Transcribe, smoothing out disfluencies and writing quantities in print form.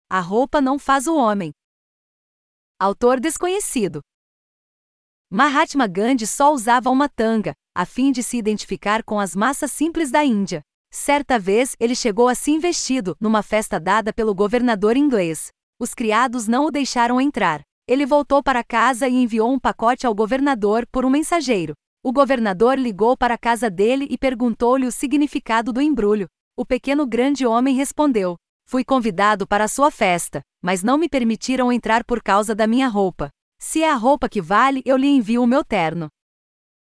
A roupa não faz o homem. Autor desconhecido. Mahatma Gandhi só usava uma tanga, a fim de se identificar com as massas simples da Índia. Certa vez, ele chegou assim vestido, numa festa dada pelo governador inglês. Os criados não o deixaram entrar. Ele voltou para casa e enviou um pacote ao governador por um mensageiro. O governador ligou para a casa dele e perguntou-lhe o significado do embrulho. O pequeno grande homem respondeu: "Fui convidado para a sua festa, mas não me permitiram entrar por causa da minha roupa. Se é a roupa que vale, eu lhe envio o meu terno."